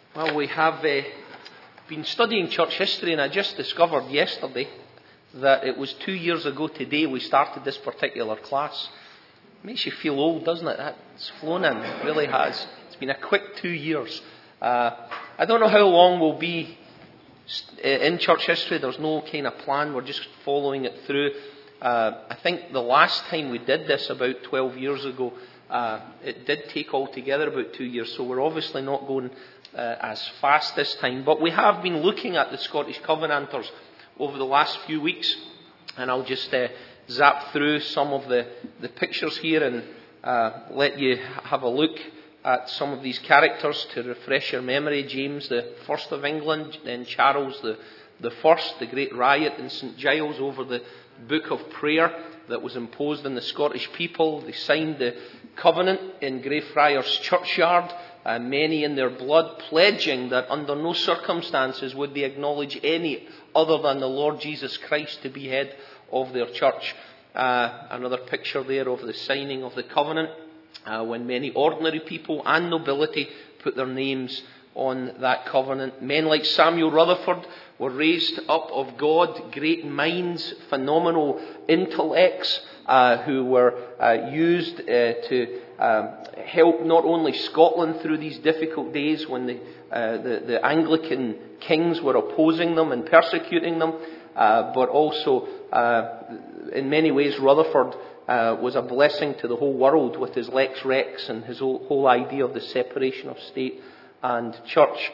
Well, we have been studying church history, and I just discovered yesterday that it was 2 years ago today we started this particular class. Makes you feel old, doesn't it? It's flown in, it really has. It's been a quick 2 years. I don't know how long we'll be in church history. There's no kind of plan. We're just following it through. I think the last time we did this, about 12 years ago, it did take altogether about 2 years, so we're obviously not going as fast this time. But we have been looking at the Scottish Covenanters over the last few weeks, and I'll just zap through some of the pictures here and let you have a look at some of these characters to refresh your memory. James the First of England, then Charles the First, the great riot in St Giles over the Book of Prayer that was imposed on the Scottish people. They signed the covenant in Greyfriars Churchyard, many in their blood, pledging that under no circumstances would they acknowledge any other than the Lord Jesus Christ to be head of their church. Another picture there of the signing of the covenant, when many ordinary people and nobility put their names on that covenant. Men like Samuel Rutherford were raised up of God, great minds, phenomenal intellects, who were used to help not only Scotland through these difficult days when the Anglican kings were opposing them and persecuting them, but also in many ways Rutherford was a blessing to the whole world with his Lex Rex and his whole idea of the separation of state and church.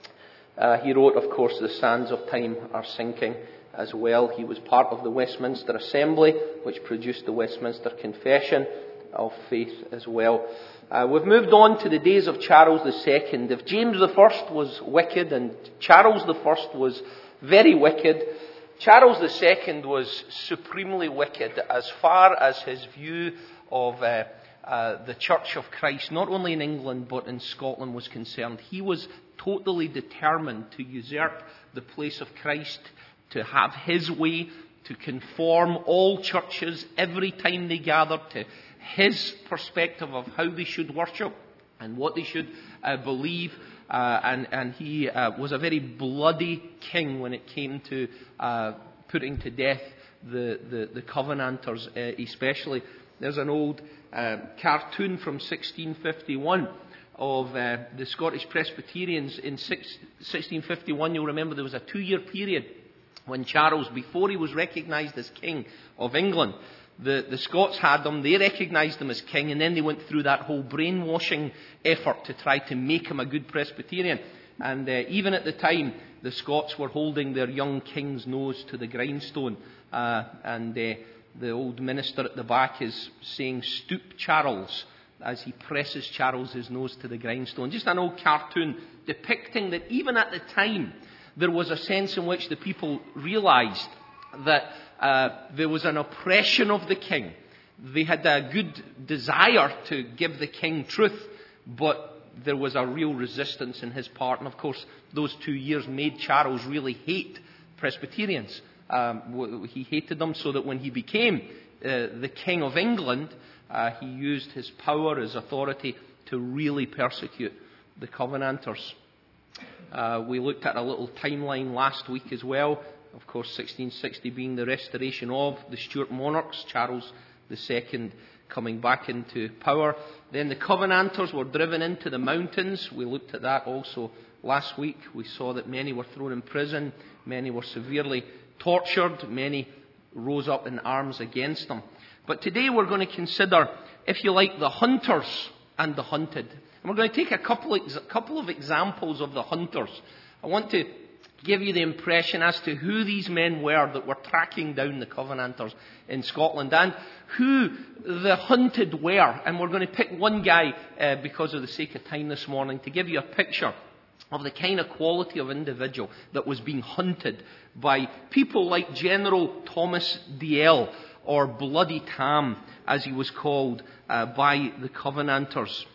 He wrote, of course, The Sands of Time Are Sinking as well. He was part of the Westminster Assembly, which produced the Westminster Confession of Faith as well. We've moved on to the days of Charles II. If James I was wicked and Charles I was very wicked, Charles II was supremely wicked as far as his view of the Church of Christ, not only in England but in Scotland, was concerned. He was totally determined to usurp the place of Christ, to have his way, to conform all churches every time they gathered to his perspective of how they should worship and what they should believe. And he was a very bloody king when it came to putting to death the Covenanters especially. There's an old cartoon from 1651 of the Scottish Presbyterians. In 1651, you'll remember there was a 2-year period when Charles, before he was recognised as King of England, the Scots had him, they recognised him as king, and then they went through that whole brainwashing effort to try to make him a good Presbyterian. And even at the time, the Scots were holding their young king's nose to the grindstone. The old minister at the back is saying, "Stoop, Charles," as he presses Charles's nose to the grindstone. Just an old cartoon depicting that even at the time, there was a sense in which the people realised that there was an oppression of the king. They had a good desire to give the king truth, but there was a real resistance in his part. And of course, those 2 years made Charles really hate Presbyterians. He hated them, so that when he became the King of England, he used his power, his authority, to really persecute the Covenanters. We looked at a little timeline last week as well. Of course, 1660 being the restoration of the Stuart monarchs, Charles II coming back into power. Then the Covenanters were driven into the mountains. We looked at that also last week. We saw that many were thrown in prison, many were severely tortured, many rose up in arms against them. But today we're going to consider, if you like, the hunters and the hunted. And we're going to take a couple of examples of the hunters. I want to give you the impression as to who these men were that were tracking down the Covenanters in Scotland, and who the hunted were. And we're going to pick one guy, because of the sake of time this morning, to give you a picture of the kind of quality of individual that was being hunted by people like General Thomas Dalziel, or Bloody Tam, as he was called by the Covenanters.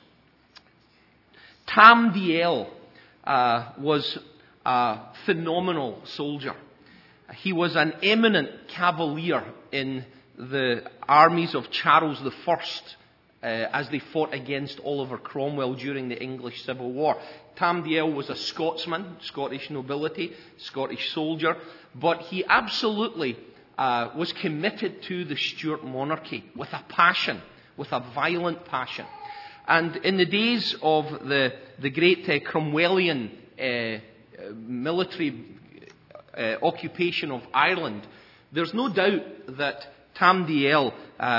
Tam Dalziel was a phenomenal soldier. He was an eminent cavalier in the armies of Charles I as they fought against Oliver Cromwell during the English Civil War. Tam Dael was a Scotsman, Scottish nobility, Scottish soldier, but he absolutely was committed to the Stuart monarchy with a passion, with a violent passion. And in the days of the great Cromwellian military occupation of Ireland, there's no doubt that Tam Dael,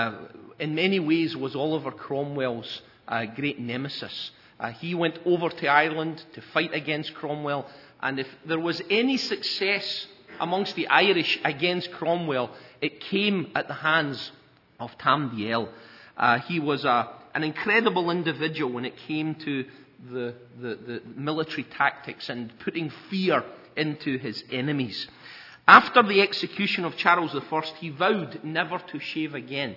in many ways, was Oliver Cromwell's great nemesis. He went over to Ireland to fight against Cromwell, and if there was any success amongst the Irish against Cromwell, it came at the hands of Tam Dael. He was an incredible individual when it came to the military tactics and putting fear into his enemies. After the execution of Charles I, he vowed never to shave again,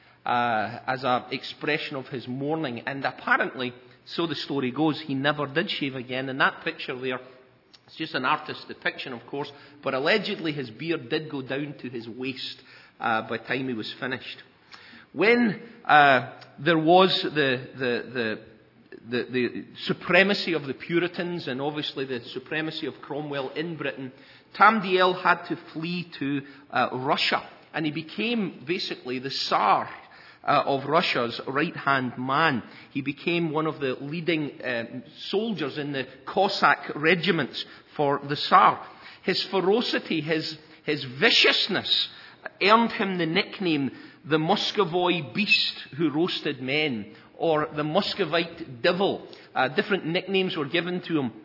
as an expression of his mourning. And apparently, so the story goes, he never did shave again. And that picture there, it's just an artist's depiction, of course, but allegedly his beard did go down to his waist by the time he was finished. When there was the supremacy of the Puritans and obviously the supremacy of Cromwell in Britain, Tam Dael had to flee to Russia, and he became basically the Tsar of Russia's right-hand man. He became one of the leading soldiers in the Cossack regiments for the Tsar. His ferocity, his viciousness earned him the nickname the Muscovy beast who roasted men, or the Muscovite devil. Different nicknames were given to him.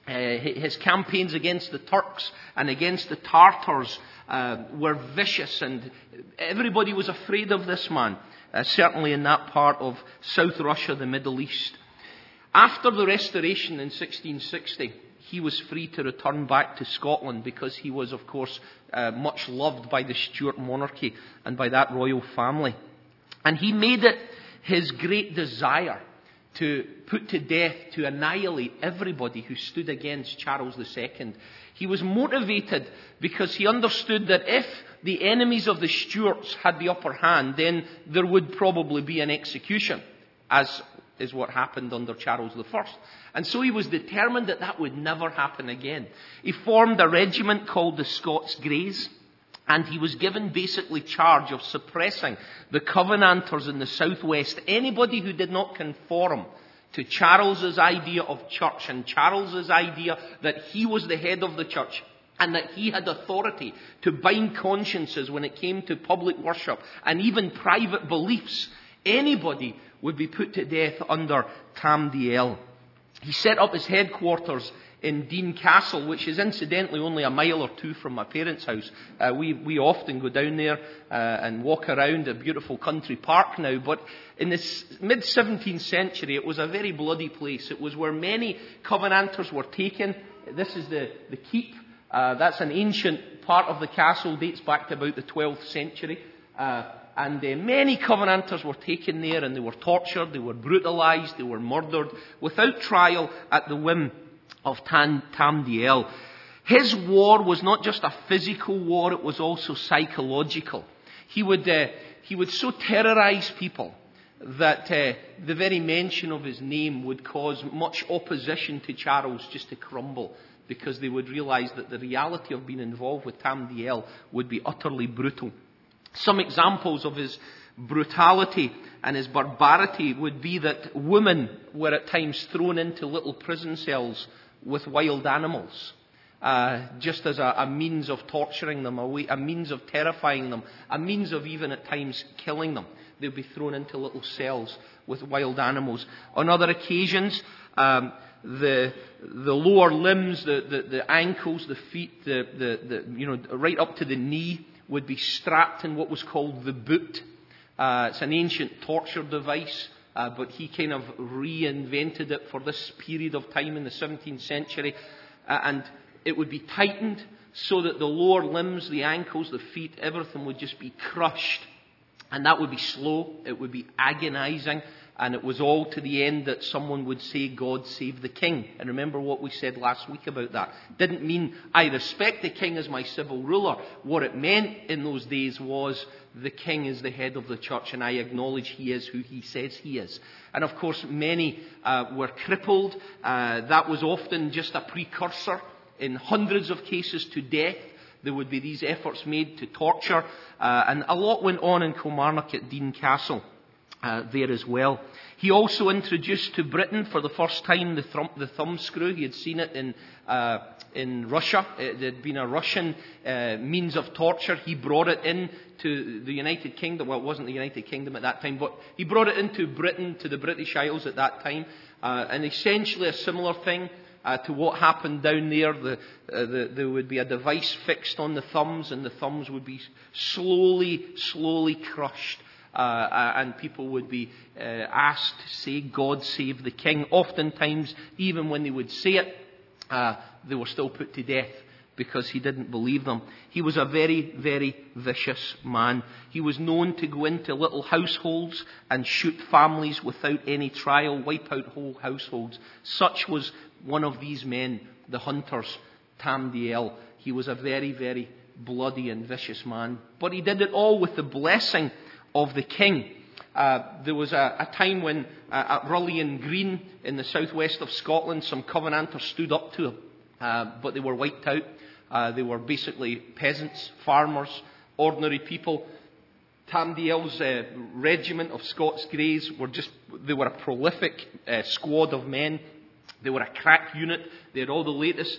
His campaigns against the Turks and against the Tartars were vicious, and everybody was afraid of this man, certainly in that part of South Russia, the Middle East. After the Restoration in 1660, he was free to return back to Scotland because he was, of course, much loved by the Stuart monarchy and by that royal family. And he made it his great desire to put to death, to annihilate everybody who stood against Charles II. He was motivated because he understood that if the enemies of the Stuarts had the upper hand, then there would probably be an execution, as is what happened under Charles I. And so he was determined that that would never happen again. He formed a regiment called the Scots Greys, and he was given basically charge of suppressing the Covenanters in the southwest, anybody who did not conform to Charles's idea of church and Charles's idea that he was the head of the church and that he had authority to bind consciences when it came to public worship and even private beliefs. Anybody would be put to death under Tam Dael. He set up his headquarters in Dean Castle, which is incidentally only a mile or two from my parents' house. We often go down there and walk around a beautiful country park now. But in the mid-17th century, it was a very bloody place. It was where many Covenanters were taken. This is the keep. That's an ancient part of the castle, dates back to about the 12th century. And many Covenanters were taken there, and they were tortured, they were brutalised, they were murdered without trial at the whim of Tam Dael. His war was not just a physical war, it was also psychological. He would so terrorise people that the very mention of his name would cause much opposition to Charles just to crumble, because they would realise that the reality of being involved with Tam Dael would be utterly brutal. Some examples of his brutality and his barbarity would be that women were at times thrown into little prison cells with wild animals, just as a means of torturing them, a means of terrifying them, a means of even at times killing them. They'd be thrown into little cells with wild animals. On other occasions, the lower limbs, the ankles, the feet, right up to the knee, would be strapped in what was called the boot. It's an ancient torture device, but he kind of reinvented it for this period of time in the 17th century. And it would be tightened so that the lower limbs, the ankles, the feet, everything would just be crushed. And that would be slow, it would be agonizing, And it was all to the end that someone would say, God save the king. And remember what we said last week about that. Didn't mean I respect the king as my civil ruler. What it meant in those days was the king is the head of the church, and I acknowledge he is who he says he is. And of course, many were crippled. That was often just a precursor, in hundreds of cases, to death. There would be these efforts made to torture. And a lot went on in Kilmarnock at Dean Castle there as well. He also introduced to Britain for the first time the thumbscrew. He had seen it in Russia. It had been a Russian means of torture. He brought it in to the United Kingdom. Well, it wasn't the United Kingdom at that time, but he brought it into Britain, to the British Isles at that time. And essentially a similar thing to what happened down there. There would be a device fixed on the thumbs, and the thumbs would be slowly crushed. And people would be asked to say, God save the king. Oftentimes, even when they would say it, they were still put to death because he didn't believe them. He was a very, very vicious man. He was known to go into little households and shoot families without any trial, wipe out whole households. Such was one of these men, the hunters, Tam Dalyell. He was a very, very bloody and vicious man. But he did it all with the blessing of the king. There was a time when at Rullion Green in the southwest of Scotland, some Covenanters stood up to him, but they were wiped out. They were basically peasants, farmers, ordinary people. Tam Dalyell's regiment of Scots Greys they were a prolific squad of men. They were a crack unit. They had all the latest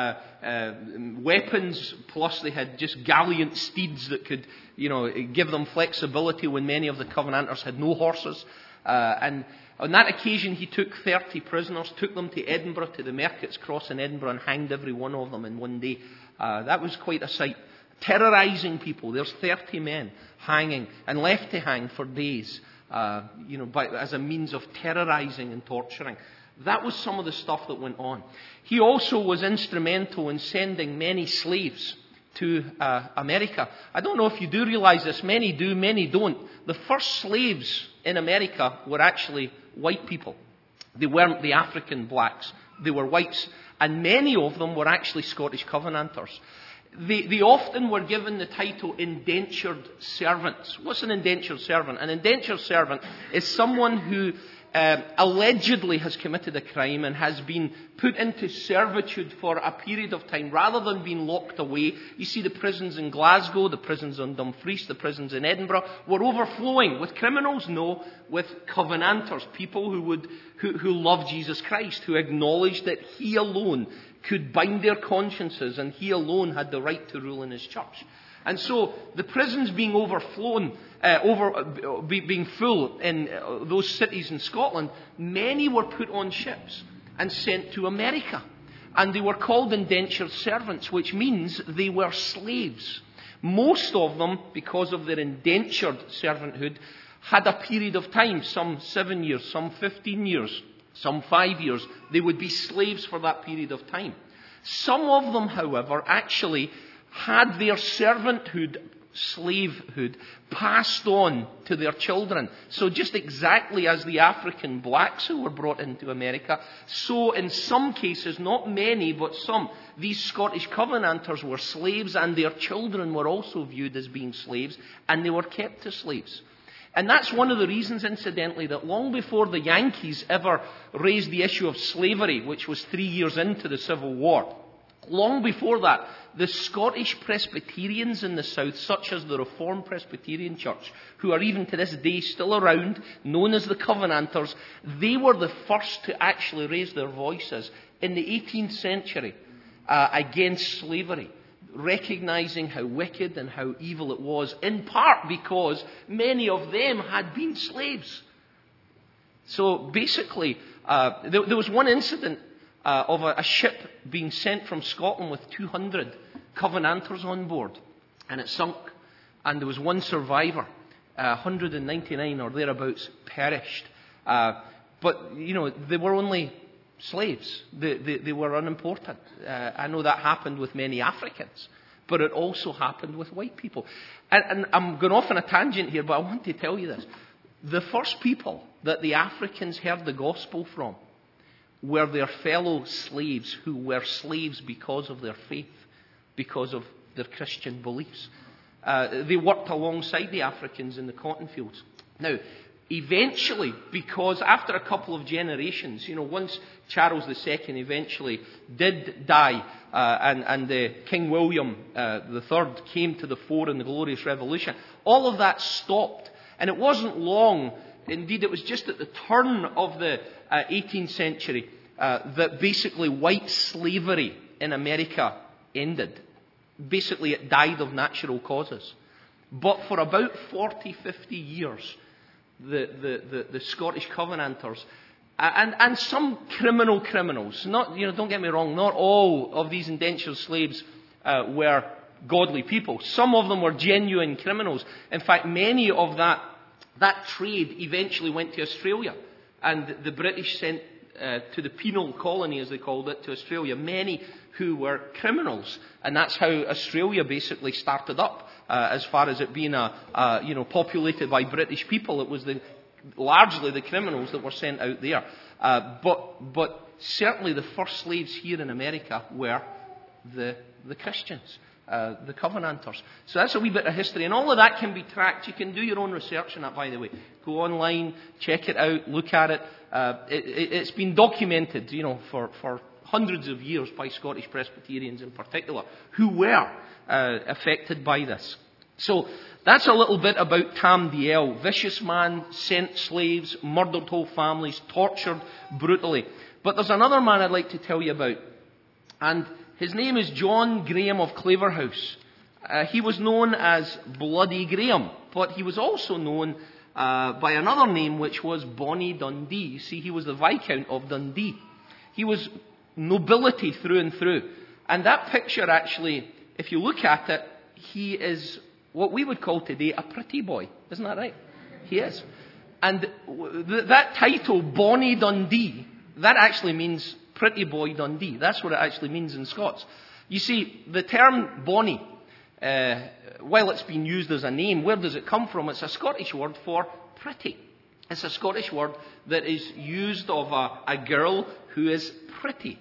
weapons, plus they had just gallant steeds that could, give them flexibility when many of the Covenanters had no horses. And on that occasion, he took 30 prisoners, took them to Edinburgh, to the Merket's Cross in Edinburgh, and hanged every one of them in one day. That was quite a sight. Terrorising people. There's 30 men hanging and left to hang for days, as a means of terrorising and torturing. That was some of the stuff that went on. He also was instrumental in sending many slaves to America. I don't know if you do realize this. Many do, many don't. The first slaves in America were actually white people. They weren't the African blacks. They were whites. And many of them were actually Scottish Covenanters. They often were given the title indentured servants. What's an indentured servant? An indentured servant is someone who allegedly has committed a crime and has been put into servitude for a period of time rather than being locked away. You see the prisons in Glasgow, the prisons in Dumfries, the prisons in Edinburgh were overflowing with criminals, no, with Covenanters, people who loved Jesus Christ, who acknowledged that he alone could bind their consciences and he alone had the right to rule in his church. And so the prisons being overflown, being full in those cities in Scotland, many were put on ships and sent to America. And they were called indentured servants, which means they were slaves. Most of them, because of their indentured servanthood, had a period of time, some 7 years, some 15 years, some 5 years. They would be slaves for that period of time. Some of them, however, actually had their slavehood passed on to their children. So just exactly as the African blacks who were brought into America, so in some cases, not many, but some, these Scottish Covenanters were slaves and their children were also viewed as being slaves and they were kept as slaves. And that's one of the reasons, incidentally, that long before the Yankees ever raised the issue of slavery, which was 3 years into the Civil War, long before that, the Scottish Presbyterians in the South, such as the Reformed Presbyterian Church, who are even to this day still around, known as the Covenanters, they were the first to actually raise their voices in the 18th century against slavery, recognizing how wicked and how evil it was, in part because many of them had been slaves. So basically, there was one incident of a ship being sent from Scotland with 200 Covenanters on board, and it sunk, and there was one survivor. 199 or thereabouts perished. But, they were only slaves. They were unimportant. I know that happened with many Africans, but it also happened with white people. And I'm going off on a tangent here, but I want to tell you this. The first people that the Africans heard the gospel from were their fellow slaves who were slaves because of their faith, because of their Christian beliefs. They worked alongside the Africans in the cotton fields. Now, eventually, because after a couple of generations, once Charles II eventually did die, and King William III came to the fore in the Glorious Revolution, all of that stopped. And it wasn't long, indeed it was just at the turn of the 18th century that basically white slavery in America ended. Basically it died of natural causes. But for about 40, 50 years, the Scottish Covenanters and some criminals, not, don't get me wrong, not all of these indentured slaves were godly people. Some of them were genuine criminals. In fact, many of that trade eventually went to Australia, and the British sent to the penal colony, as they called it, to Australia, many who were criminals, and that's how Australia basically started up. As far as it being populated by British people, it was largely the criminals that were sent out there. But certainly the first slaves here in America were the Christians, the Covenanters. So that's a wee bit of history, and all of that can be tracked. You can do your own research on that, by the way. Go online, check it out, look at it. It's been documented, for hundreds of years by Scottish Presbyterians in particular, who were affected by this. So that's a little bit about Tam Dalyell. Vicious man, sent slaves, murdered whole families, tortured brutally. But there's another man I'd like to tell you about, and his name is John Graham of Claverhouse. He was known as Bloody Graham, but he was also known by another name, which was Bonnie Dundee. You see, he was the Viscount of Dundee. He was nobility through and through. And that picture actually, if you look at it, he is what we would call today a pretty boy. Isn't that right? He is. And that title, Bonnie Dundee, that actually means pretty boy Dundee. That's what it actually means in Scots. You see, the term Bonnie, while it's been used as a name, where does it come from? It's a Scottish word for pretty. It's a Scottish word that is used of a girl who is pretty.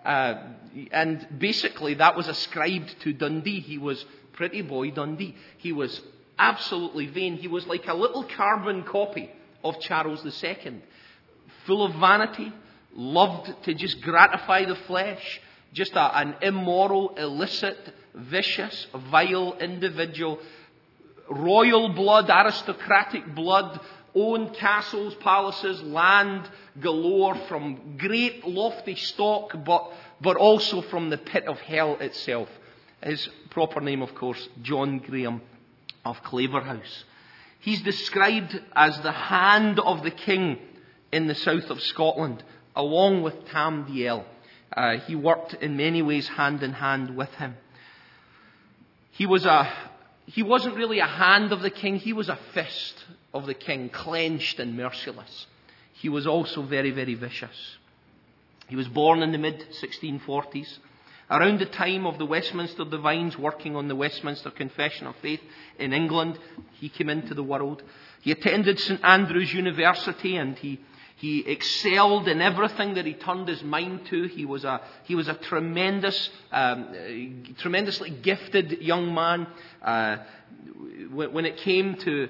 And basically that was ascribed to Dundee. He was pretty boy Dundee. He was absolutely vain. He was like a little carbon copy of Charles II. Full of vanity, loved to just gratify the flesh, just an immoral, illicit, vicious, vile individual. Royal blood, aristocratic blood, owned castles, palaces, land galore from great lofty stock, but also from the pit of hell itself. His proper name, of course, John Graham of Claverhouse. He's described as the hand of the king in the south of Scotland, along with Tam Dalyell. He worked in many ways hand in hand with him. He wasn't really a hand of the king, he was a fist of the king, clenched and merciless. He was also very, very vicious. He was born in the mid-1640s. Around the time of the Westminster Divines, working on the Westminster Confession of Faith in England, he came into the world. He attended St Andrews University, and he excelled in everything that he turned his mind to. He was a tremendously gifted young man. When it came to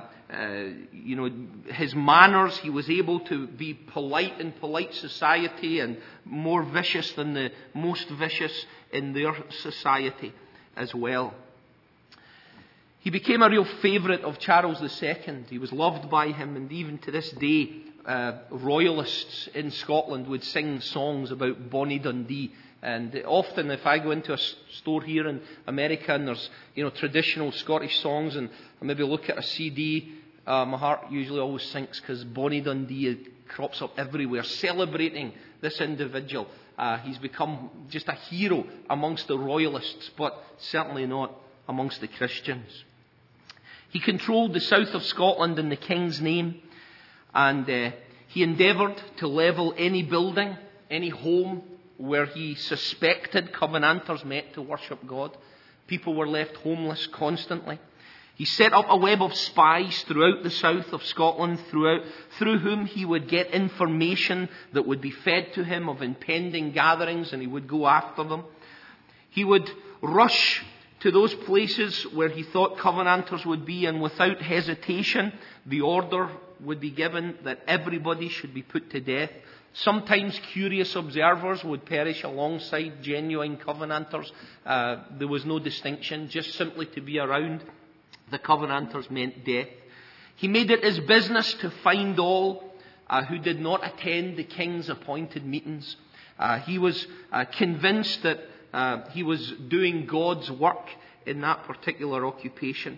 his manners, he was able to be polite in polite society and more vicious than the most vicious in their society as well. He became a real favourite of Charles II. He was loved by him, and even to this day, royalists in Scotland would sing songs about Bonnie Dundee. And often if I go into a store here in America and there's traditional Scottish songs, and I maybe look at a CD, my heart usually always sinks, because Bonnie Dundee crops up everywhere, celebrating this individual. He's become just a hero amongst the royalists, but certainly not amongst the Christians. He controlled the south of Scotland in the king's name, and he endeavoured to level any building, any home where he suspected Covenanters met to worship God. People were left homeless constantly. He set up a web of spies throughout the south of Scotland, through whom he would get information that would be fed to him of impending gatherings, and he would go after them. He would rush to those places where he thought Covenanters would be, and without hesitation, the order would be given that everybody should be put to death. Sometimes curious observers would perish alongside genuine Covenanters. There was no distinction. Just simply to be around the Covenanters meant death. He made it his business to find all who did not attend the king's appointed meetings. He was convinced that he was doing God's work in that particular occupation.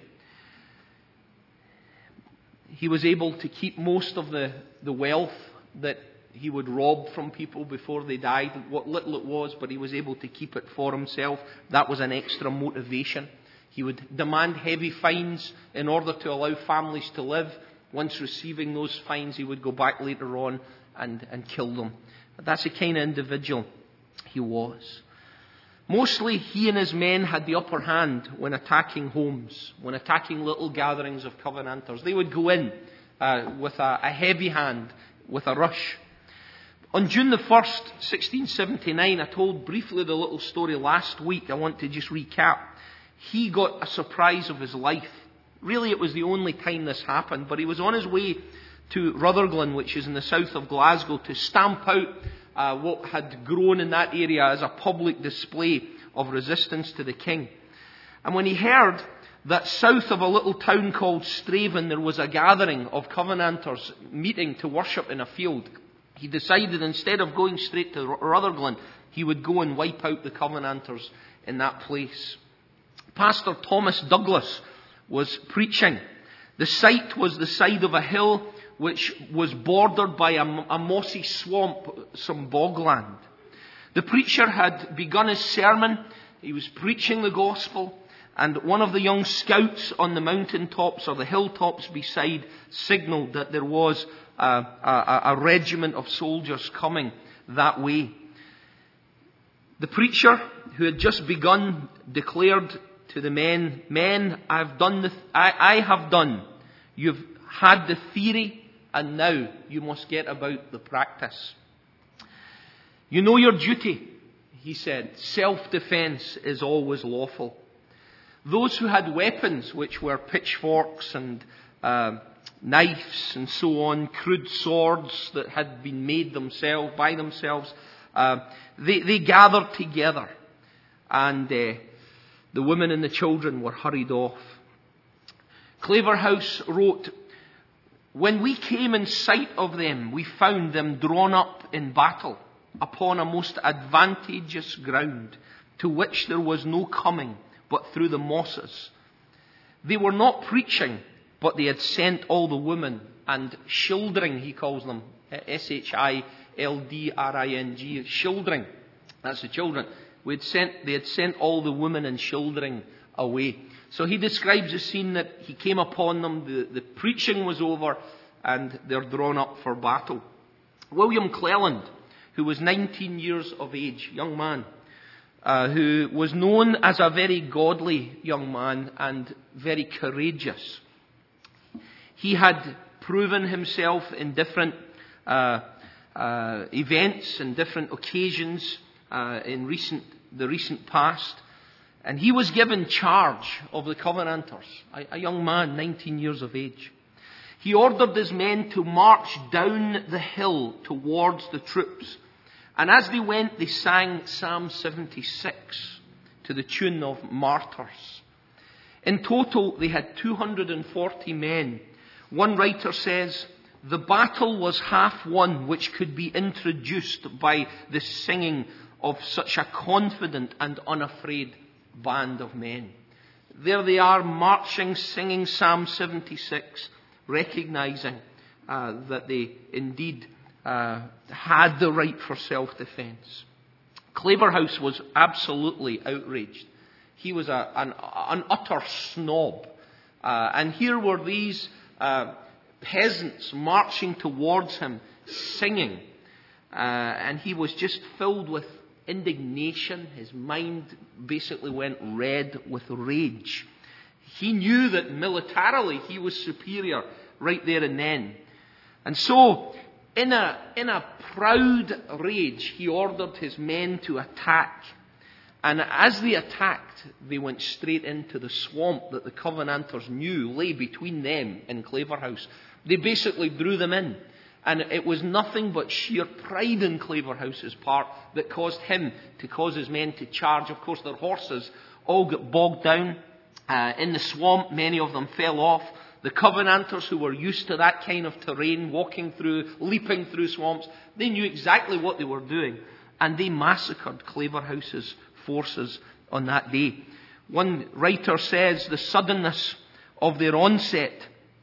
He was able to keep most of the wealth that he would rob from people before they died, what little it was, but he was able to keep it for himself. That was an extra motivation. He would demand heavy fines in order to allow families to live. Once receiving those fines, he would go back later on and kill them. But that's the kind of individual he was. Mostly, he and his men had the upper hand when attacking homes, when attacking little gatherings of Covenanters. They would go in with a heavy hand, with a rush. On June the 1st, 1679, I told briefly the little story last week. I want to just recap. He got a surprise of his life. Really, it was the only time this happened, but he was on his way to Rutherglen, which is in the south of Glasgow, to stamp out what had grown in that area as a public display of resistance to the king. And when he heard that south of a little town called Straven there was a gathering of Covenanters meeting to worship in a field, he decided instead of going straight to Rutherglen, he would go and wipe out the Covenanters in that place. Pastor Thomas Douglas was preaching. The site was the side of a hill which was bordered by a mossy swamp, some bogland. The preacher had begun his sermon. He was preaching the gospel, and one of the young scouts on the mountaintops or the hilltops beside signalled that there was a regiment of soldiers coming that way. The preacher, who had just begun, declared to the men, "Men, I have done. You've had the theory, and now you must get about the practice. You know your duty," he said. "Self-defense is always lawful." Those who had weapons, which were pitchforks and knives and so on, crude swords that had been made by themselves, they gathered together, and the women and the children were hurried off. Claverhouse wrote, "When we came in sight of them, we found them drawn up in battle upon a most advantageous ground, to which there was no coming but through the mosses. They were not preaching, but they had sent all the women and shielding," he calls them, Shildring, shielding. That's the children. They had sent all the women and shielding away. So he describes the scene that he came upon them, the preaching was over, and they're drawn up for battle. William Cleland, who was 19 years of age, young man, who was known as a very godly young man and very courageous. He had proven himself in different events and different occasions in the recent past. And he was given charge of the Covenanters, a young man, 19 years of age. He ordered his men to march down the hill towards the troops. And as they went, they sang Psalm 76 to the tune of Martyrs. In total, they had 240 men. One writer says, "The battle was half won, which could be introduced by the singing of such a confident and unafraid band of men." There they are, marching, singing Psalm 76, recognizing that they indeed had the right for self-defense. Claverhouse was absolutely outraged. He was an utter snob. And here were these peasants marching towards him, singing. And he was just filled with indignation. His mind basically went red with rage. He knew that militarily he was superior right there and then. And so, in a proud rage, he ordered his men to attack. And as they attacked, they went straight into the swamp that the Covenanters knew lay between them and Claverhouse. They basically drew them in. And it was nothing but sheer pride in Claverhouse's part that caused him to cause his men to charge. Of course, their horses all got bogged down in the swamp. Many of them fell off. The Covenanters, who were used to that kind of terrain, leaping through swamps, they knew exactly what they were doing. And they massacred Claverhouse's forces on that day. One writer says the suddenness of their onset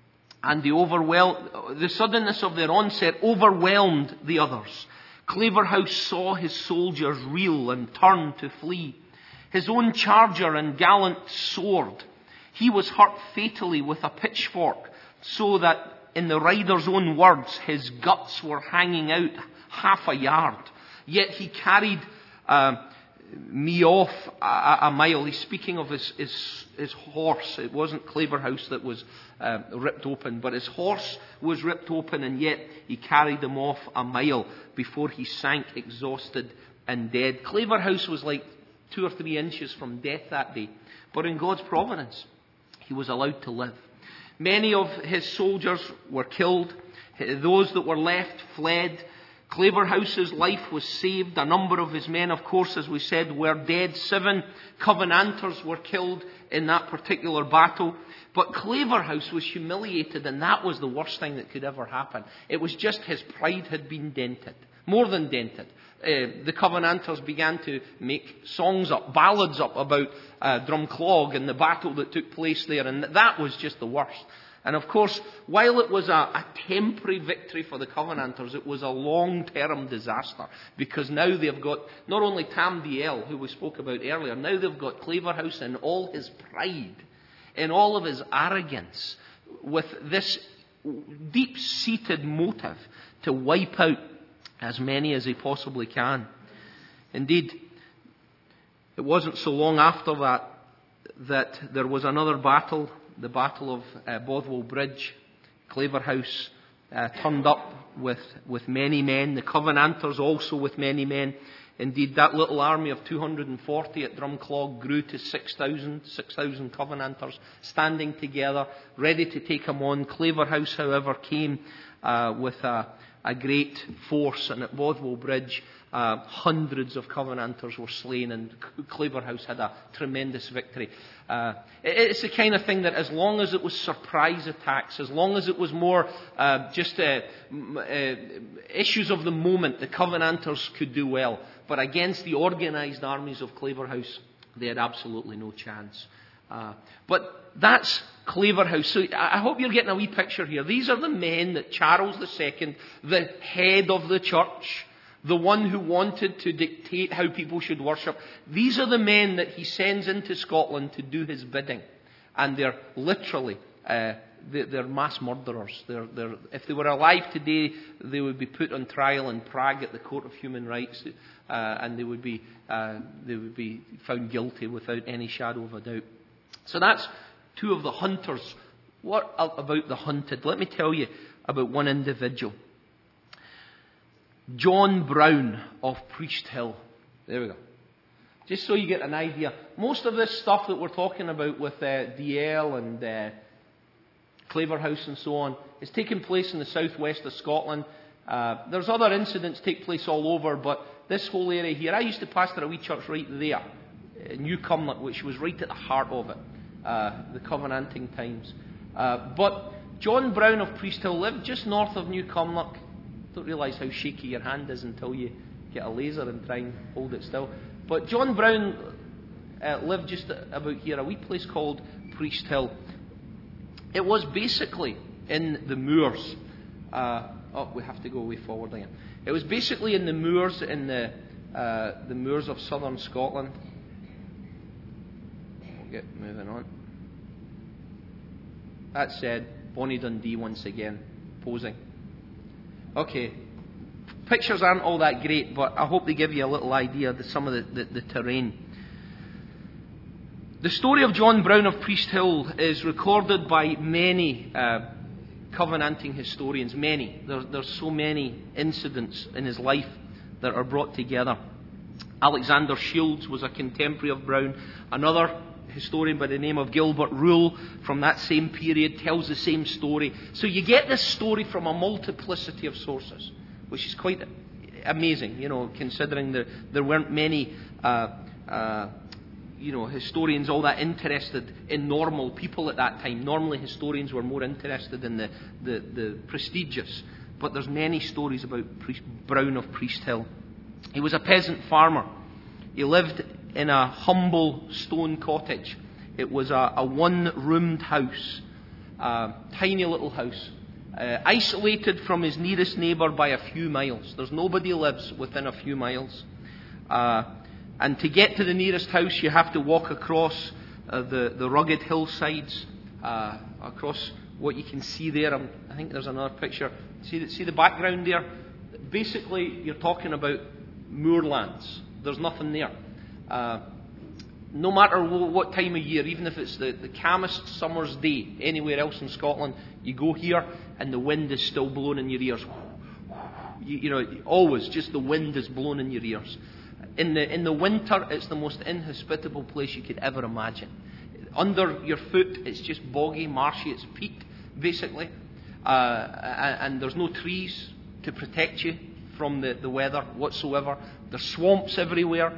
overwhelmed the others. Claverhouse saw his soldiers reel and turn to flee. His own charger and gallant sword, he was hurt fatally with a pitchfork, so that, in the rider's own words, his guts were hanging out half a yard. Yet he carried me off a mile. He's speaking of his horse. It wasn't Claverhouse that was ripped open, but his horse was ripped open, and yet he carried him off a mile before he sank exhausted and dead. Claverhouse was like 2 or 3 inches from death that day, but in God's providence, he was allowed to live. Many of his soldiers were killed. Those that were left fled. Claverhouse's life was saved. A number of his men, of course, as we said, were dead. 7 Covenanters were killed in that particular battle. But Claverhouse was humiliated, and that was the worst thing that could ever happen. It was just his pride had been dented. More than dented. The Covenanters began to make songs up, ballads up about Drumclog and the battle that took place there, and that was just the worst. And of course, while it was a temporary victory for the Covenanters, it was a long-term disaster, because now they've got not only Tam Dael, who we spoke about earlier, now they've got Claverhouse in all his pride, in all of his arrogance, with this deep-seated motive to wipe out as many as he possibly can. Indeed, it wasn't so long after that there was another battle, the Battle of Bothwell Bridge. Claverhouse turned up with many men, the Covenanters also with many men. Indeed, that little army of 240 at Drumclog grew to 6,000 Covenanters standing together, ready to take him on. Claverhouse, however, came with a great force, and at Bothwell Bridge, hundreds of Covenanters were slain, and Claverhouse had a tremendous victory. It's the kind of thing that, as long as it was surprise attacks, as long as it was more issues of the moment, the Covenanters could do well. But against the organised armies of Claverhouse, they had absolutely no chance. But that's Claverhouse. So I hope you're getting a wee picture here. These are the men that Charles II, the head of the church, the one who wanted to dictate how people should worship, these are the men that he sends into Scotland to do his bidding. And they're literally, they're mass murderers. If they were alive today, they would be put on trial in Prague at the Court of Human Rights, and they would be found guilty without any shadow of a doubt. So that's 2 of the hunters. What about the hunted? Let me tell you about one individual. John Brown of Priest Hill. There we go. Just so you get an idea. Most of this stuff that we're talking about with Dael and Claverhouse and so on is taking place in the southwest of Scotland. There's other incidents take place all over, but this whole area here, I used to pastor a wee church right there, New Cumnock, which was right at the heart of it, the Covenanting times. But John Brown of Priest Hill lived just north of New Cumnock. Don't realise how shaky your hand is until you get a laser and try and hold it still. But John Brown lived just about here, a wee place called Priest Hill. It was basically in the moors. We have to go way forward again. It was basically in the moors, in the moors of southern Scotland. We'll get moving on. That said, Bonnie Dundee once again, posing. Okay, pictures aren't all that great, but I hope they give you a little idea of some of the terrain. The story of John Brown of Priest Hill is recorded by many Covenanting historians. Many. There's so many incidents in his life that are brought together. Alexander Shields was a contemporary of Brown. Another historian by the name of Gilbert Rule from that same period tells the same story. So you get this story from a multiplicity of sources, which is quite amazing, considering there weren't many historians all that interested in normal people at that time. Normally historians were more interested in the prestigious. But there's many stories about Brown of Priest Hill. He was a peasant farmer. He lived in a humble stone cottage. It was a one-roomed house, a tiny little house, isolated from his nearest neighbour by a few miles. There's nobody lives within a few miles. And to get to the nearest house, you have to walk across the rugged hillsides, across what you can see there. I think there's another picture. See the background there? Basically, you're talking about moorlands. There's nothing there. No matter what time of year, even if it's the calmest summer's day anywhere else in Scotland, you go here and the wind is still blowing in your ears. Always just the wind is blowing in your ears. In the winter, it's the most inhospitable place you could ever imagine. Under your foot, it's just boggy, marshy. It's peat, basically. And there's no trees to protect you from the weather whatsoever. There's swamps everywhere.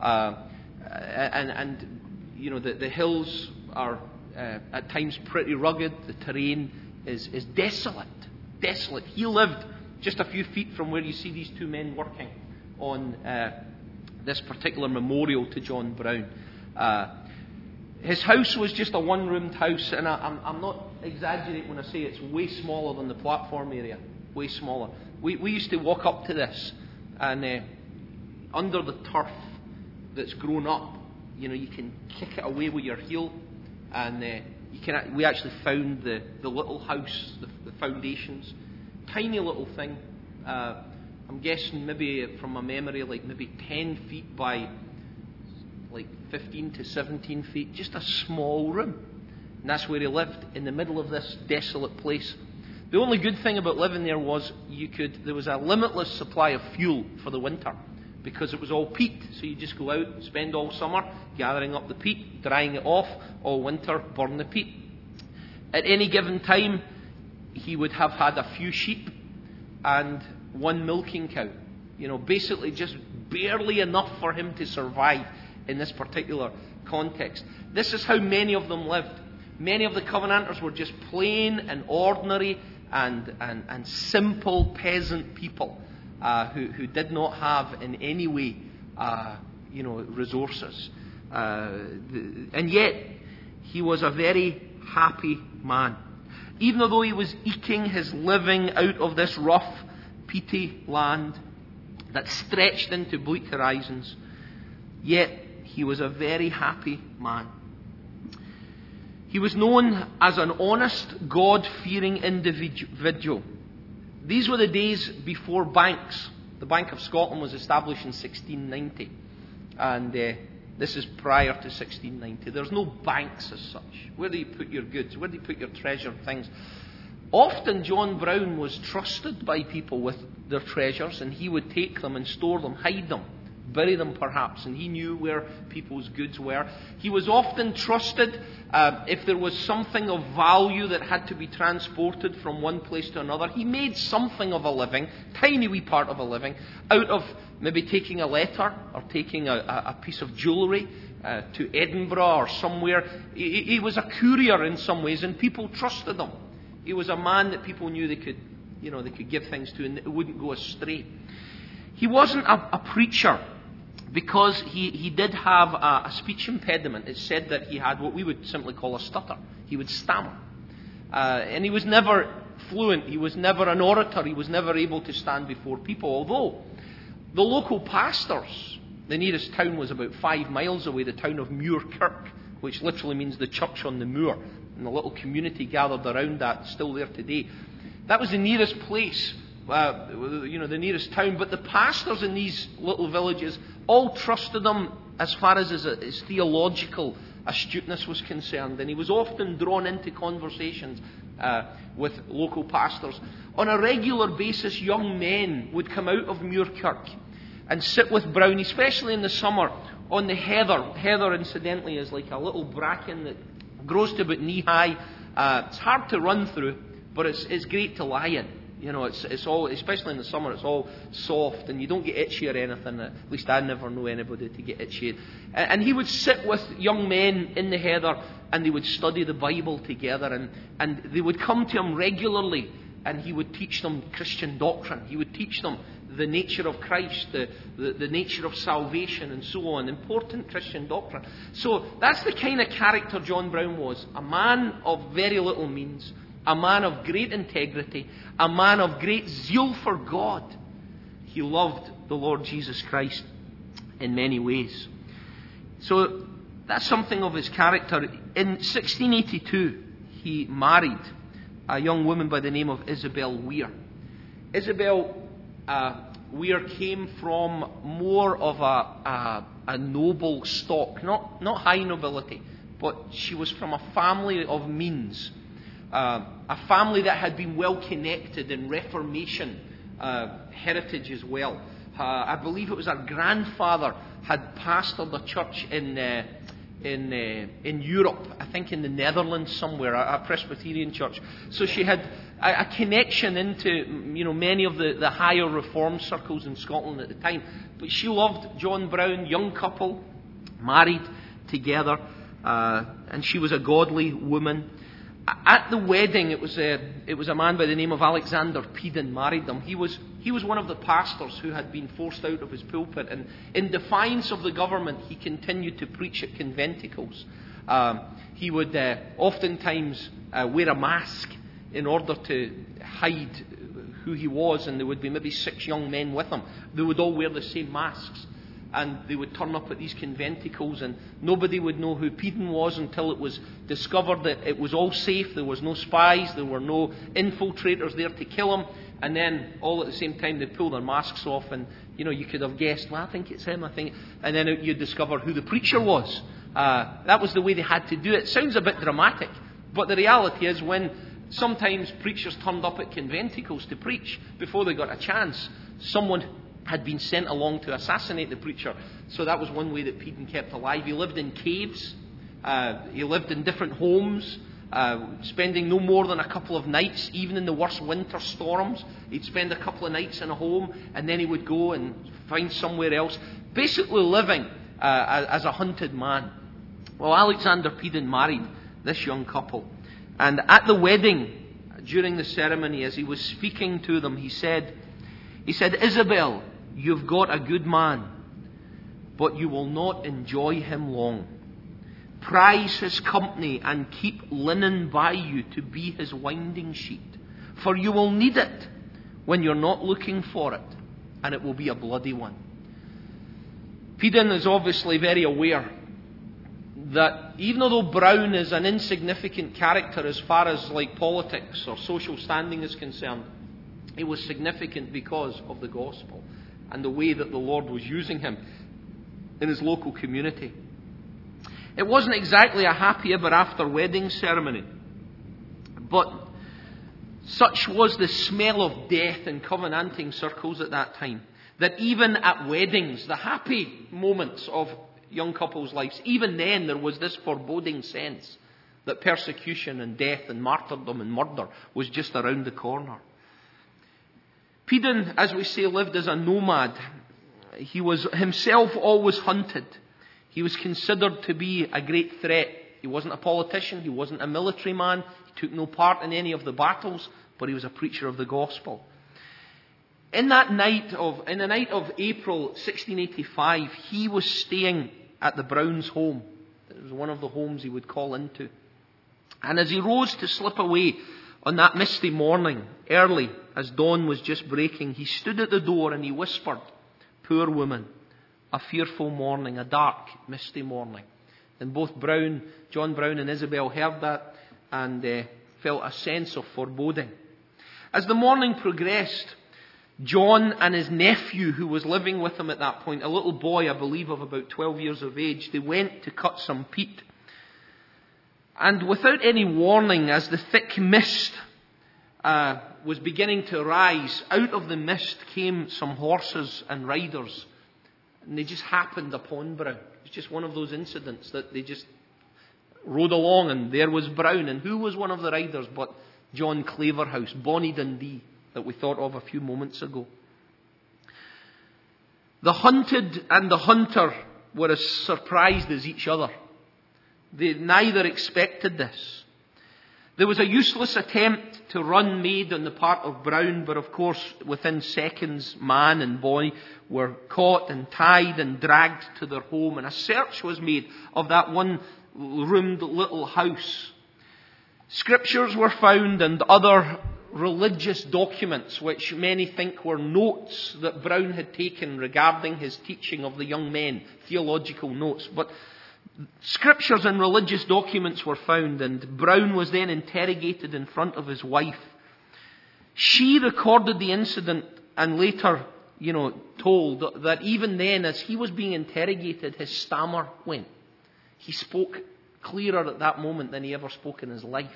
The hills are at times pretty rugged. The terrain is desolate. Desolate. He lived just a few feet from where you see these two men working on this particular memorial to John Brown. His house was just a one-roomed house, and I'm not exaggerating when I say it's way smaller than the platform area. Way smaller. We used to walk up to this, and under the turf that's grown up, you can kick it away with your heel, and we actually found the little house, the foundations, tiny little thing. I'm guessing maybe from my memory, maybe 10 feet by 15 to 17 feet, just a small room. And that's where he lived, in the middle of this desolate place. The only good thing about living there was there was a limitless supply of fuel for the winter, because it was all peat. So you just go out, spend all summer gathering up the peat, drying it off, all winter burn the peat. At any given time, he would have had a few sheep and one milking cow. Basically just barely enough for him to survive in this particular context. This is how many of them lived. Many of the Covenanters were just plain and ordinary and simple peasant people who did not have in any way resources. And yet, he was a very happy man. Even though he was eking his living out of this rough, peaty land that stretched into bleak horizons, yet he was a very happy man. He was known as an honest, God-fearing individual. These were the days before banks. The Bank of Scotland was established in 1690. And this is prior to 1690. There's no banks as such. Where do you put your goods? Where do you put your treasured things? Often John Brown was trusted by people with their treasures, and he would take them and store them, hide them, bury them perhaps, and he knew where people's goods were. He was often trusted if there was something of value that had to be transported from one place to another. He made something of a living, tiny wee part of a living, out of maybe taking a letter or taking a piece of jewellery to Edinburgh or somewhere. He was a courier in some ways, and people trusted him. He was a man that people knew they could give things to, and it wouldn't go astray. He wasn't a preacher, because he did have a speech impediment. It's said that he had what we would simply call a stutter. He would stammer. And he was never fluent. He was never an orator. He was never able to stand before people. Although the local pastors, the nearest town was about 5 miles away, the town of Muirkirk, which literally means the church on the moor. And the little community gathered around that, still there today. That was the nearest place, the nearest town. But the pastors in these little villages all trusted him as far as his theological astuteness was concerned, and he was often drawn into conversations with local pastors. On a regular basis, young men would come out of Muirkirk and sit with Browne, especially in the summer, on the heather. Heather, incidentally, is like a little bracken that grows to about knee-high. It's hard to run through, but it's great to lie in. You know, it's all, especially in the summer, it's all soft, and you don't get itchy or anything. At least I never know anybody to get itchy. And he would sit with young men in the heather, and they would study the Bible together, and they would come to him regularly, and he would teach them Christian doctrine. He would teach them the nature of Christ, the nature of salvation, and so on. Important Christian doctrine. So that's the kind of character John Browne was. A man of very little means, a man of great integrity, a man of great zeal for God. He loved the Lord Jesus Christ in many ways. So that's something of his character. In 1682, he married a young woman by the name of Isabel Weir. Isabel Weir came from more of a noble stock, not high nobility, but she was from a family of means. A family that had been well connected in Reformation heritage as well. I believe it was her grandfather had pastored a church in Europe, I think in the Netherlands somewhere, a Presbyterian church. So she had a connection into many of the higher Reformed circles in Scotland at the time. But she loved John Browne, young couple, married together, and she was a godly woman. At the wedding, it was a man by the name of Alexander Peden married them. He was one of the pastors who had been forced out of his pulpit, and in defiance of the government, he continued to preach at conventicles. He would oftentimes wear a mask in order to hide who he was, and there would be maybe 6 young men with him. They would all wear the same masks. And they would turn up at these conventicles, and nobody would know who Peden was until it was discovered that it was all safe. There was no spies, there were no infiltrators there to kill him. And then all at the same time they'd pull their masks off, and you could have guessed, well, I think it's him, and then you'd discover who the preacher was. That was the way they had to do it. Sounds a bit dramatic, but the reality is when sometimes preachers turned up at conventicles to preach, before they got a chance, someone had been sent along to assassinate the preacher. So that was one way that Peden kept alive. He lived in caves. He lived in different homes, spending no more than a couple of nights, even in the worst winter storms. He'd spend a couple of nights in a home, and then he would go and find somewhere else, basically living as a hunted man. Well, Alexander Peden married this young couple. And at the wedding, during the ceremony, as he was speaking to them, he said, "Isabel, you've got a good man, but you will not enjoy him long. Prize his company and keep linen by you to be his winding sheet, for you will need it when you're not looking for it, and it will be a bloody one." Peden is obviously very aware that even though Browne is an insignificant character as far as politics or social standing is concerned, it was significant because of the gospel and the way that the Lord was using him in his local community. It wasn't exactly a happy ever after wedding ceremony, but such was the smell of death in Covenanting circles at that time, that even at weddings, the happy moments of young couples' lives, even then there was this foreboding sense that persecution and death and martyrdom and murder was just around the corner. Peden, as we say, lived as a nomad. He was himself always hunted. He was considered to be a great threat. He wasn't a politician. He wasn't a military man. He took no part in any of the battles, but he was a preacher of the gospel. In the night of April 1685, he was staying at the Brownes' home. It was one of the homes he would call into. And as he rose to slip away on that misty morning, early, as dawn was just breaking, he stood at the door and he whispered, "Poor woman, a fearful morning, a dark, misty morning." And both John Browne and Isabel heard that and felt a sense of foreboding. As the morning progressed, John and his nephew, who was living with him at that point, a little boy, I believe, of about 12 years of age, they went to cut some peat. And without any warning, as the thick mist was beginning to rise, out of the mist came some horses and riders. And they just happened upon Brown. It's just one of those incidents that they just rode along, and there was Brown. And who was one of the riders but John Claverhouse, Bonnie Dundee, that we thought of a few moments ago. The hunted and the hunter were as surprised as each other. They neither expected this. There was a useless attempt to run made on the part of Brown, but of course within seconds man and boy were caught and tied and dragged to their home, and a search was made of that one-roomed little house. Scriptures were found and other religious documents, which many think were notes that Brown had taken regarding his teaching of the young men, theological notes. But scriptures and religious documents were found, and Brown was then interrogated in front of his wife. She recorded the incident and later, told that even then, as he was being interrogated, his stammer went. He spoke clearer at that moment than he ever spoke in his life.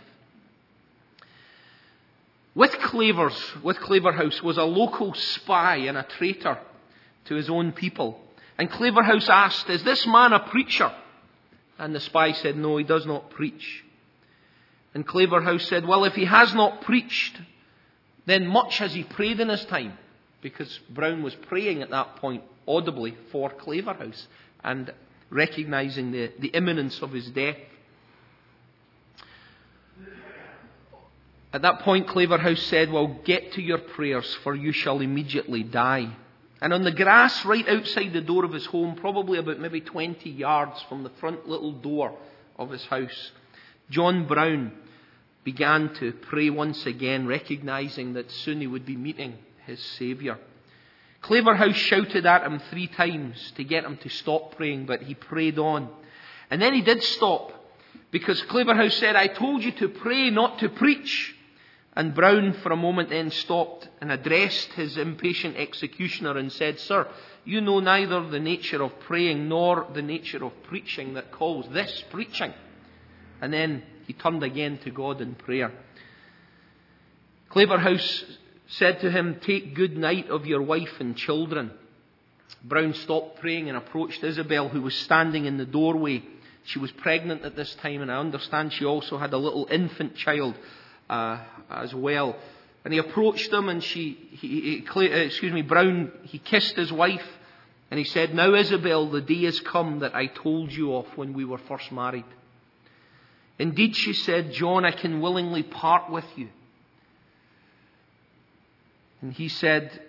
With Claverhouse was a local spy and a traitor to his own people. And Claverhouse asked, "Is this man a preacher?" And the spy said, "No, he does not preach." And Claverhouse said, "Well, if he has not preached, then much has he prayed in his time." Because Brown was praying at that point audibly for Claverhouse and recognizing the imminence of his death. At that point, Claverhouse said, "Well, get to your prayers, for you shall immediately die." And on the grass right outside the door of his home, probably about maybe 20 yards from the front little door of his house, John Brown began to pray once again, recognizing that soon he would be meeting his Saviour. Claverhouse shouted at him 3 times to get him to stop praying, but he prayed on. And then he did stop, because Claverhouse said, "I told you to pray, not to preach." And Brown for a moment then stopped and addressed his impatient executioner and said, "Sir, you know neither the nature of praying nor the nature of preaching that calls this preaching." And then he turned again to God in prayer. Claverhouse said to him, "Take good night of your wife and children." Brown stopped praying and approached Isabel, who was standing in the doorway. She was pregnant at this time, and I understand she also had a little infant child as well. And he approached them, and Brown, he kissed his wife, and he said, "Now, Isabel, the day has come that I told you of when we were first married. Indeed," she said, "John, I can willingly part with you." And he said,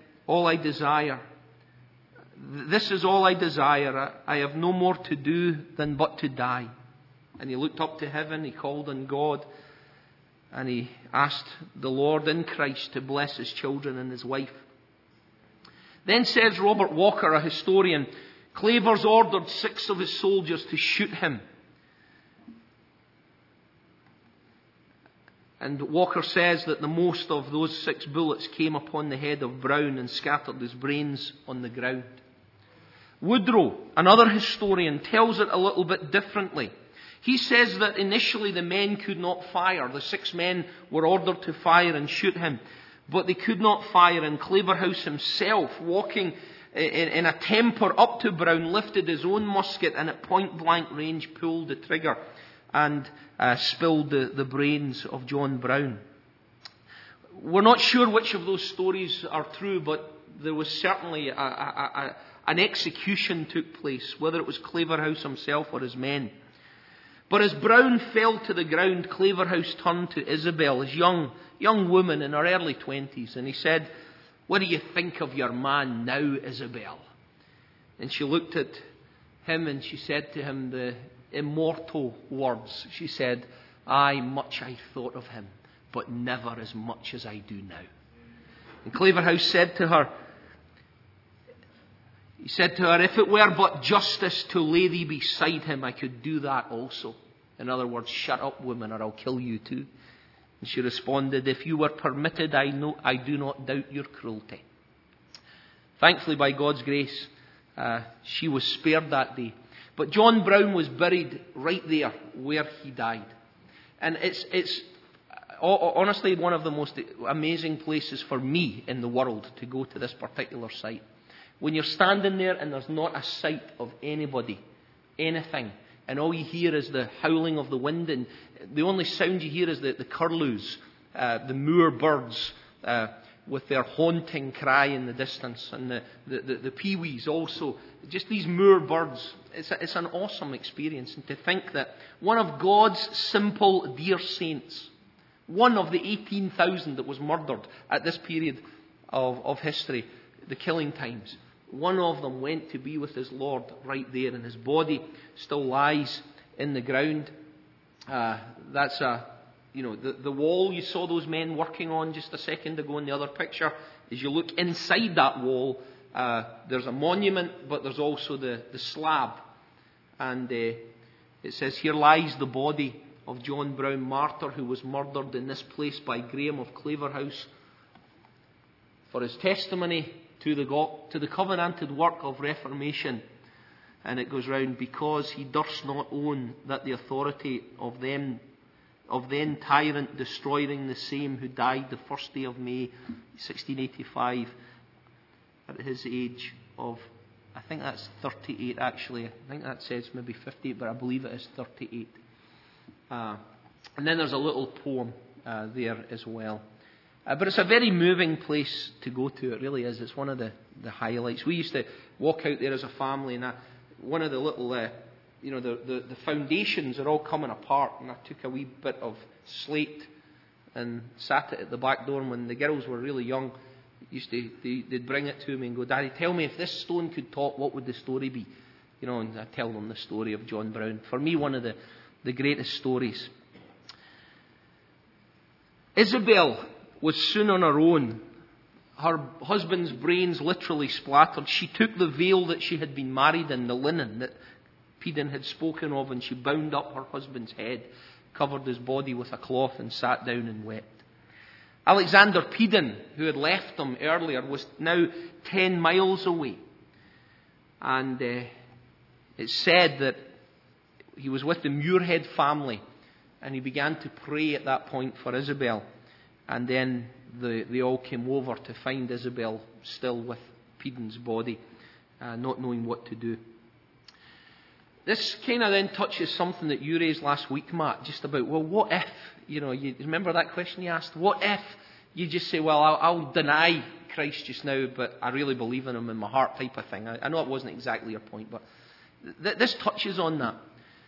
"This is all I desire. I have no more to do than but to die." And he looked up to heaven, he called on God, and he asked the Lord in Christ to bless his children and his wife. Then says Robert Walker, a historian, Clavers ordered 6 of his soldiers to shoot him. And Walker says that the most of those 6 bullets came upon the head of Brown and scattered his brains on the ground. Woodrow, another historian, tells it a little bit differently. He says that initially the men could not fire. The 6 men were ordered to fire and shoot him, but they could not fire. And Claverhouse himself, walking in a temper up to Brown, lifted his own musket and at point blank range pulled the trigger and spilled the brains of John Brown. We're not sure which of those stories are true, but there was certainly an execution took place, whether it was Claverhouse himself or his men. But as Brown fell to the ground, Claverhouse turned to Isabel, his young woman in her early 20s, and he said, "What do you think of your man now, Isabel?" And she looked at him and she said to him the immortal words. She said, "Aye, much I thought of him, but never as much as I do now." And Claverhouse said to her, "If it were but justice to lay thee beside him, I could do that also." In other words, "Shut up, woman, or I'll kill you too." And she responded, "If you were permitted, I do not doubt your cruelty." Thankfully, by God's grace, she was spared that day. But John Brown was buried right there where he died. And it's honestly one of the most amazing places for me in the world to go to this particular site. When you're standing there and there's not a sight of anybody, anything, and all you hear is the howling of the wind, and the only sound you hear is the curlews, the moor birds, with their haunting cry in the distance, and the peewees also, just these moor birds. It's an awesome experience. And to think that one of God's simple dear saints, one of the 18,000 that was murdered at this period of history, the killing times, one of them went to be with his Lord right there, and his body still lies in the ground. That's the wall you saw those men working on just a second ago in the other picture. As you look inside that wall, there's a monument, but there's also the slab. And it says, "Here lies the body of John Brown, martyr, who was murdered in this place by Graham of Claverhouse for his testimony to the covenanted work of Reformation." And it goes round, "because he durst not own that the authority of then tyrant destroying the same who died the first day of May 1685 at his age of," I think that's 38 actually. I think that says maybe 58, but I believe it is 38. And then there's a little poem there as well. But it's a very moving place to go to. It really is. It's one of the highlights. We used to walk out there as a family, and one of the little, the foundations are all coming apart, and I took a wee bit of slate and sat it at the back door. And when the girls were really young, they'd bring it to me and go, "Daddy, tell me, if this stone could talk, what would the story be?" And I tell them the story of John Brown. For me, one of the greatest stories. Isabel was soon on her own. Her husband's brains literally splattered. She took the veil that she had been married in, the linen that Peden had spoken of, and she bound up her husband's head, covered his body with a cloth, and sat down and wept. Alexander Peden, who had left them earlier, was now 10 miles away. And it's said that he was with the Muirhead family, and he began to pray at that point for Isabel. And then they all came over to find Isabel still with Peden's body, not knowing what to do. This kind of then touches something that you raised last week, Matt, just about, well, what if, you remember that question you asked? What if you just say, well, I'll deny Christ just now, but I really believe in him in my heart, type of thing. I know it wasn't exactly your point, but this touches on that.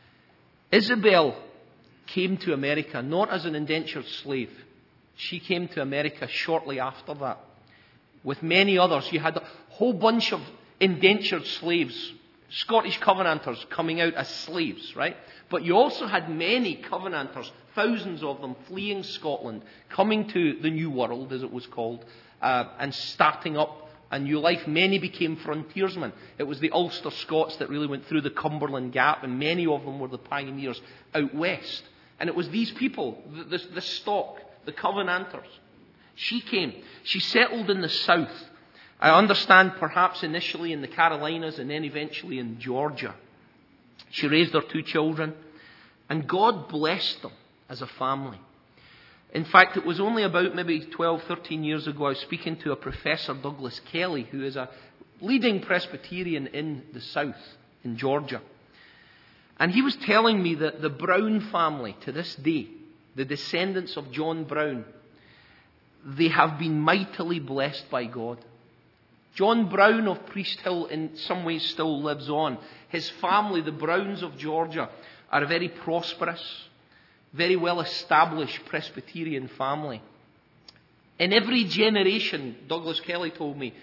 Isabel came to America not as an indentured slave. She came to America shortly after that. With many others, you had a whole bunch of indentured slaves, Scottish Covenanters coming out as slaves, right? But you also had many Covenanters, thousands of them, fleeing Scotland, coming to the New World, as it was called, and starting up a new life. Many became frontiersmen. It was the Ulster Scots that really went through the Cumberland Gap, and many of them were the pioneers out west. And it was these people, the stock, the Covenanters. She came. She settled in the south. I understand perhaps initially in the Carolinas and then eventually in Georgia. She raised her 2 children, and God blessed them as a family. In fact, it was only about maybe 12, 13 years ago I was speaking to a Professor Douglas Kelly, who is a leading Presbyterian in the south, in Georgia. And he was telling me that the Brown family, to this day, the descendants of John Brown, they have been mightily blessed by God. John Brown of Priest Hill in some ways still lives on. His family, the Browns of Georgia, are a very prosperous, very well established Presbyterian family. In every generation, Douglas Kelly told me,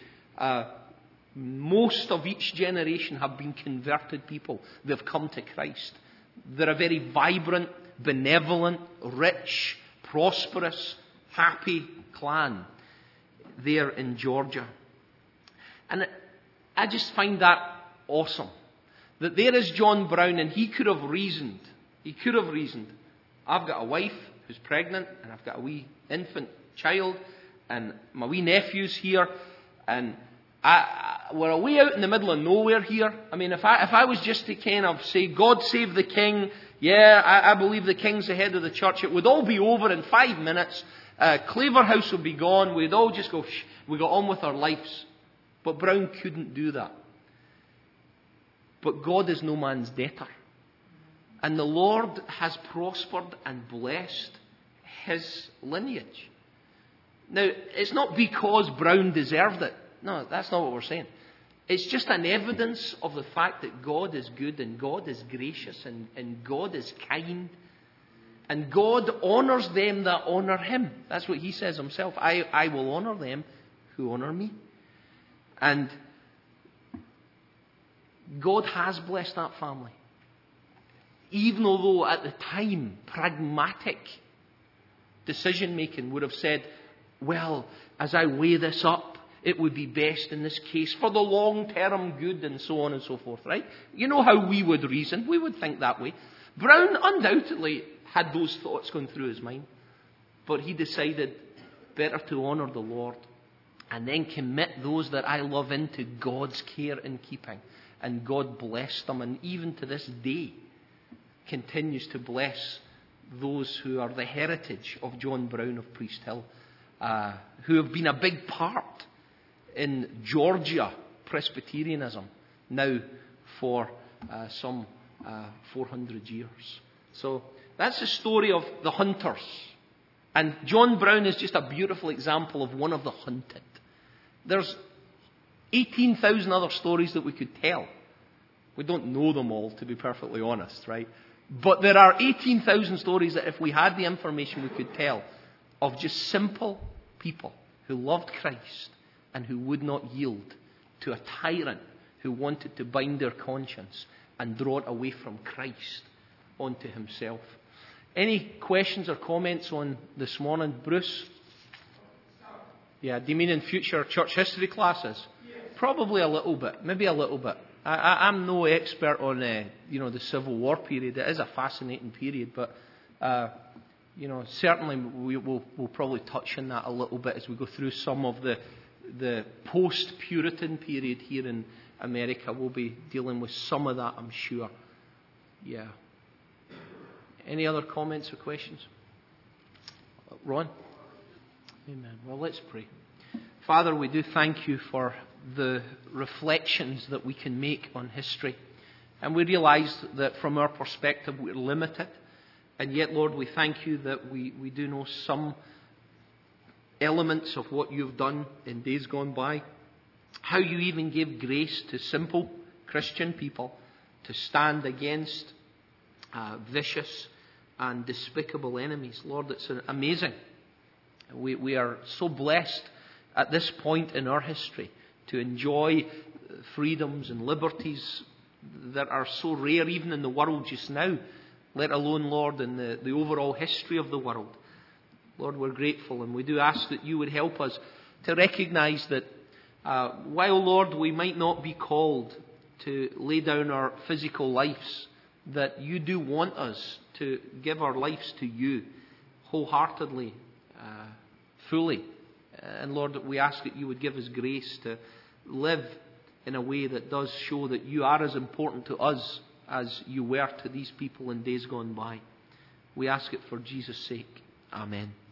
most of each generation have been converted people. They've come to Christ. They're a very vibrant, benevolent, rich, prosperous, happy clan there in Georgia. And I just find that awesome. That there is John Brown, and he could have reasoned, I've got a wife who's pregnant, and I've got a wee infant child, and my wee nephew's here, and we're away out in the middle of nowhere here. I mean, if I was just to kind of say, God save the king, yeah, I believe the king's the head of the church, it would all be over in 5 minutes. Claverhouse would be gone. We'd all just go, we got on with our lives. But Brown couldn't do that. But God is no man's debtor. And the Lord has prospered and blessed his lineage. Now, it's not because Brown deserved it. No, that's not what we're saying. It's just an evidence of the fact that God is good and God is gracious and God is kind. And God honours them that honour him. That's what he says himself. I will honour them who honour me. And God has blessed that family. Even although at the time, pragmatic decision making would have said, well, as I weigh this up, it would be best in this case for the long-term good and so on and so forth, right? You know how we would reason. We would think that way. Brown undoubtedly had those thoughts going through his mind. But he decided better to honour the Lord and then commit those that I love into God's care and keeping. And God blessed them, and even to this day continues to bless those who are the heritage of John Brown of Priest Hill, who have been a big part in Georgia Presbyterianism now for some 400 years. So that's the story of the hunters. And John Brown is just a beautiful example of one of the hunted. There's 18,000 other stories that we could tell. We don't know them all, to be perfectly honest, right? But there are 18,000 stories that if we had the information we could tell of just simple people who loved Christ and who would not yield to a tyrant who wanted to bind their conscience and draw it away from Christ onto himself. Any questions or comments on this morning, Bruce? Yeah, do you mean in future church history classes? Yes. Probably a little bit, maybe a little bit. I'm no expert on the Civil War period. It is a fascinating period, but certainly we'll probably touch on that a little bit as we go through some of the post-Puritan period here in America. We'll be dealing with some of that, I'm sure. Yeah. Any other comments or questions? Ron? Amen. Well, let's pray. Father, we do thank you for the reflections that we can make on history. And we realise that from our perspective we're limited. And yet, Lord, we thank you that we do know some elements of what you've done in days gone by. How you even gave grace to simple Christian people to stand against vicious and despicable enemies. Lord, it's amazing. We are so blessed at this point in our history to enjoy freedoms and liberties that are so rare even in the world just now, let alone, Lord, in the overall history of the world. Lord, we're grateful, and we do ask that you would help us to recognise that while, Lord, we might not be called to lay down our physical lives, that you do want us to give our lives to you wholeheartedly, fully. And Lord, we ask that you would give us grace to live in a way that does show that you are as important to us as you were to these people in days gone by. We ask it for Jesus' sake. Amen.